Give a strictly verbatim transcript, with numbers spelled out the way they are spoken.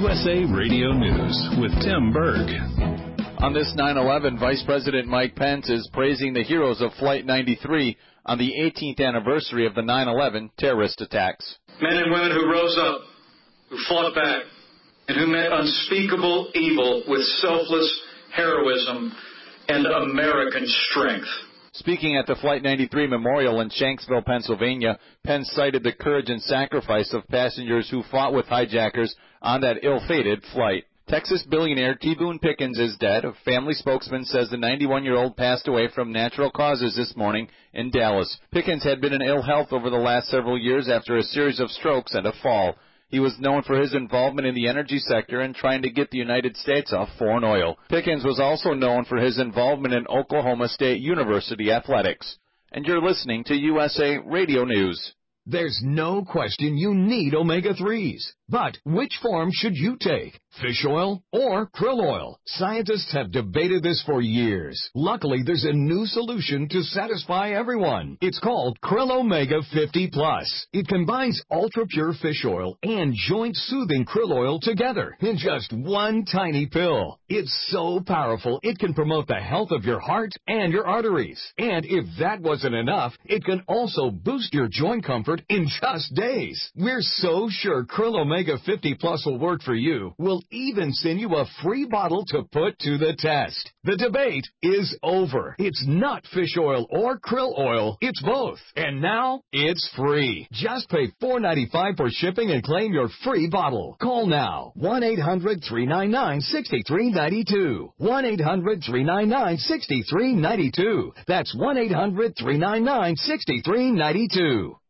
U S A Radio News with Tim Berg. On this nine eleven, Vice President Mike Pence is praising the heroes of Flight ninety-three on the eighteenth anniversary of the nine eleven terrorist attacks. Men and women who rose up, who fought back, and who met unspeakable evil with selfless heroism and American strength. Speaking at the Flight ninety-three Memorial in Shanksville, Pennsylvania, Pence cited the courage and sacrifice of passengers who fought with hijackers on that ill-fated flight. Texas billionaire T. Boone Pickens is dead. A family spokesman says the ninety-one-year-old passed away from natural causes this morning in Dallas. Pickens had been in ill health over the last several years after a series of strokes and a fall. He was known for his involvement in the energy sector and trying to get the United States off foreign oil. Pickens was also known for his involvement in Oklahoma State University athletics. And you're listening to U S A Radio News. There's no question you need omega threes. But which form should you take? Fish oil or krill oil? Scientists have debated this for years. Luckily, there's a new solution to satisfy everyone. It's called Krill Omega fifty plus. It combines ultra-pure fish oil and joint-soothing krill oil together in just one tiny pill. It's so powerful, it can promote the health of your heart and your arteries. And if that wasn't enough, it can also boost your joint comfort in just days. We're so sure Krill Omega fifty plus will work for you. We'll even send you a free bottle to put to the test. The debate is over. It's not fish oil or krill oil. It's both. And now it's free. Just pay four ninety-five for shipping and claim your free bottle. Call now. one eight hundred three nine nine six three nine two. one eight hundred three nine nine six three nine two. That's one eight hundred three nine nine six three nine two.